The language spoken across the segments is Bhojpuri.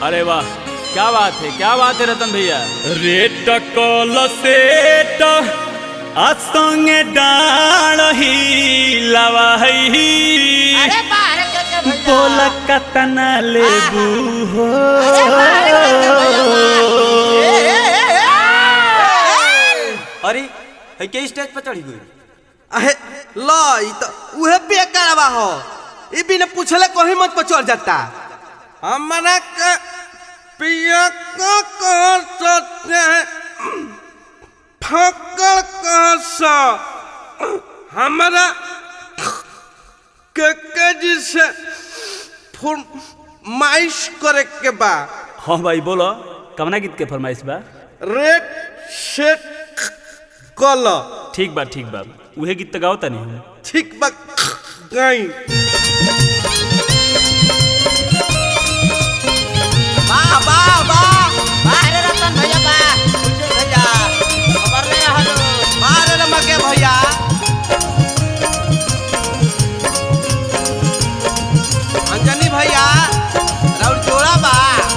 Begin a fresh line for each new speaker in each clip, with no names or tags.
अरे वाह, क्या बात है रतन भैया।
रेट कल सेट असंगे डालही लवाही बोल कतना लेबू हो।
अरे है के स्टेज पर चढ़ी गई।
अहे लाई तो उहे बेकारवा हो, ई बिना पूछले कहीं मत पर चढ़ जाता। हमरा के पिया को कह सकते हैं, फकड़ कह सा हमरा के जी से फरमाइश करे के बा।
हाँ भाई बोलो, कवना गीत के फरमाइश बा?
रेट सेट कल।
ठीक बा उहे गीत गाओ तनी।
ठीक बा गाई।
वाह वाह वाह वाह रे रतन भैया वाह, कुछ भैया खबर ले हलो
मारे रमके भैया। अंजनी भैया राउर जोड़ा बा।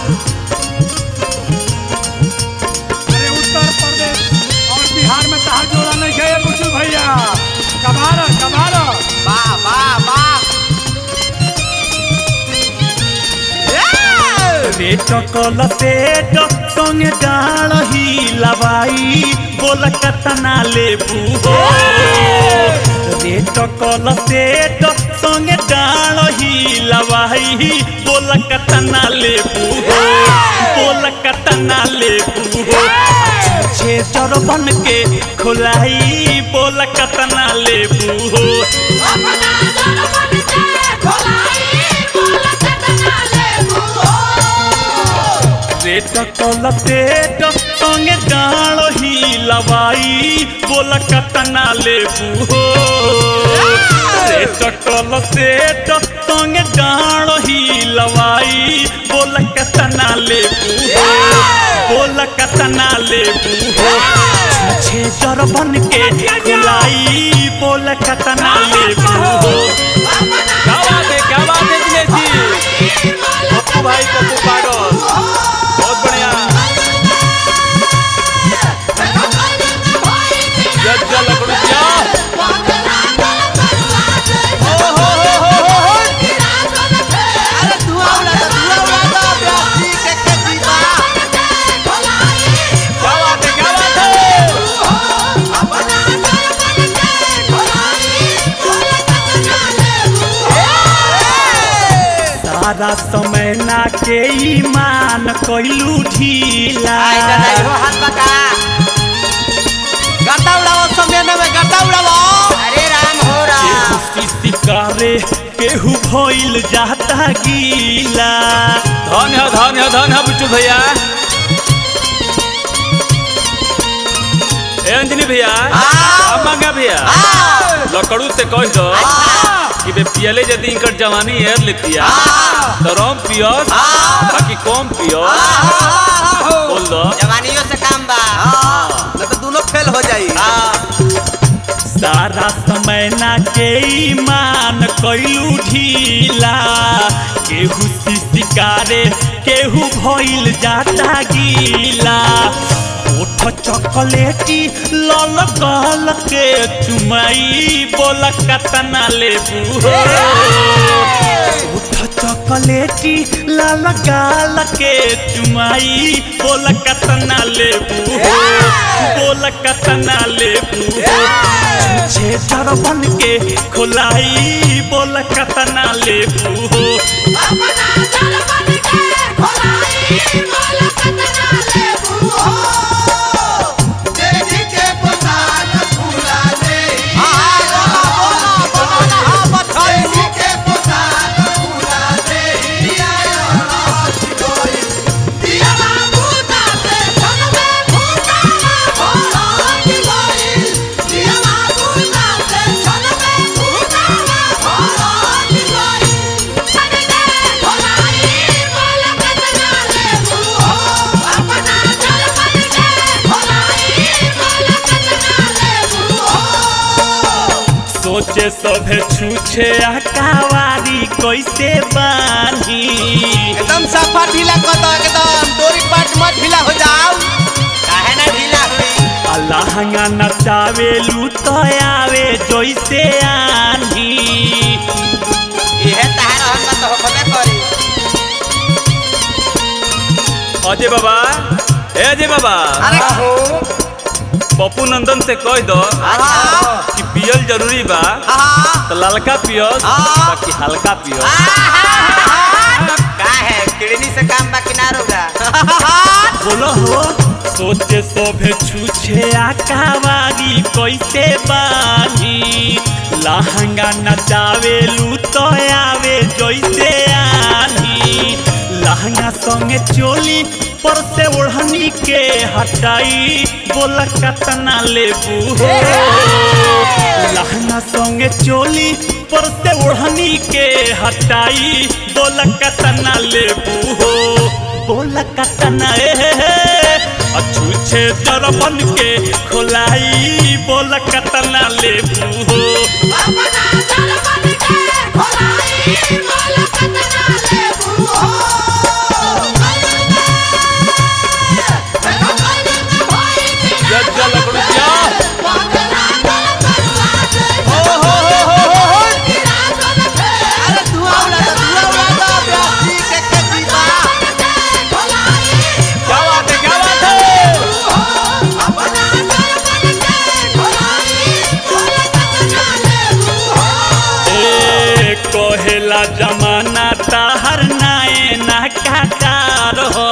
अरे उत्तर प्रदेश और बिहार में तहार जोड़ा नहीं है कुछ भैया। कबारा
वाह वाह वाह।
रेट कल सेट संगे डालही लवाई बोल कतना लेबू हो। रेट कल सेट संगे डालही लवाई बोल कतना लेबू हो। बोल कतना लेबू हो। छे चरबन के खोलाई बोल कतना लेबू हो। रेट कल सेट संगे डालही लवाई बोल कतना लेबू हो। रेट कल सेट संगे डालही लवाई बोल कतना लेबू हो। बोल कतना लेबू हो। छे जरबन के खुलाई बोल कतना लेबू हो।
क्या बात है दिनेश जी। पप्पू भाई पप्पू पागल, बहुत बढ़िया। जल लकड़िया
अरे धुआं उड़ा दो ब्यासी के दीवा।
क्या बात है।
सारा समय ना के ईमान कइलू ढीला।
आई दादा हो हाथ पका। गड्ढा उड़ाओ समय में गड्ढा उड़ाओ। अरे राम हो राम।
शिकारे केहू भइल जाता गीला।
धन है बिट्टू भैया। ए अंजनी भैया, मांगा भैया, लकड़ू से कह दो कि बे पियले यदि इनकर जवानी एर लेतिया तो रम पियस, बाकी कम पियस। बोल दो
जवानियों से काम बा, न तो दोनों फेल हो जाई।
सारा समय ना के ईमान कइलू ढीला। केहू शिकारे केहू भइल जाता गीला। ओठ चॉकलेटी लाल गाल के चुमाई बोल कतना लेबू हो। ओठ चॉकलेटी लाल गाल के चुमाई बोल कतना लेबू हो। बोल कतना लेबू हो। छे चरबन के खोलाई बोल कतना लेबू हो। सोचे सभे छूछे आकावारी कैसे बानी
एकदम सफा ढीला कर दो, एकदम डोरी पाट मत ढीला हो जाओ।
काहे ना ढीला हुई
लहंगा नचावेलू तो आवे जैसे आनी
इहे तार हम तो होबे करी
अजय बाबा ए अजय बाबा
अरे
पप्पू नंदन से कह दो कि पियल जरूरी बा तो ललका पियस बाकी हल्का पियस।
का है किडनी से काम बाकी ना होगा
बोलो हो सोचे सभे छूछे आकावारी कैसे बानी लहंगा नचावेलू तो आवे जैसे आनी लहंगा संगे चोली पर से ओढ़नी के हटाई बोल कतना लेबू हो लहंगा संगे चोली पर से ओढ़नी के हटाई बोल कतना लेबू हो बोल कतना छूछे दरबन के खोलाई बोल कतना लेबू हो जमाना ताहर नाए ना काटार हो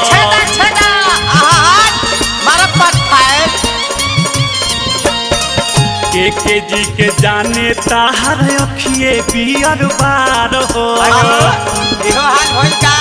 के जी के जाने ताहर अखिए बियर बार हो
इहो हाल होई का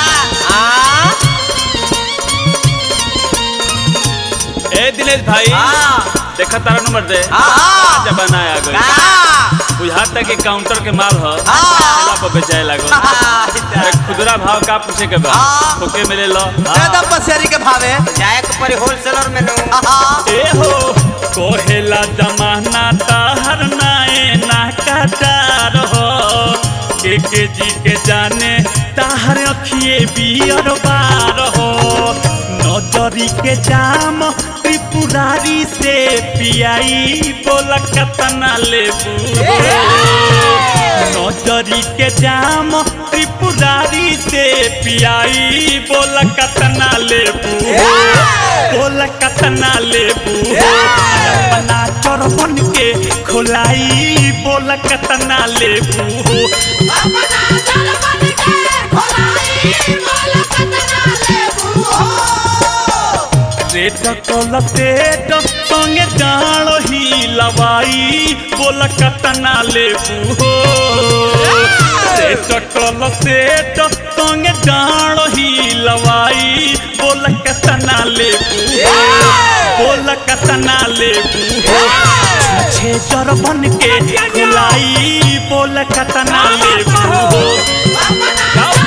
ए दिनेश भाई देखा तारा नंबर दे जमाना आ गई बुझाता कि काउंटर के माल हो ठेला पर बेचाए लागो खुदरा भाव का पूछे के बा ओके मिले लो
एकदम पसेरी के भावे
जाए के परी होलसेलर में नो
ए हो कोहेला जमाना ताहर नाए ना काटार हो के जी के जाने ताहर अखिए बियर बार हो नजरी के जाम त्रिपुरारी से पियाई बोल कतना लेबू नजरी के जाम त्रिपुरारी से पियाई बोल कतना लेबू बोल कतना लेबू अपना चरबन के खोलाई बोल कतना लेबू रेट कल पेट संगे डाल ही लवाई बोल कतना लेबू हो रेट कल पेट संगे डाल ही लवाई बोल कतना लेबू बोल कतना लेबू हो छे जरबन के खुलाई बोल कतना लेबू हो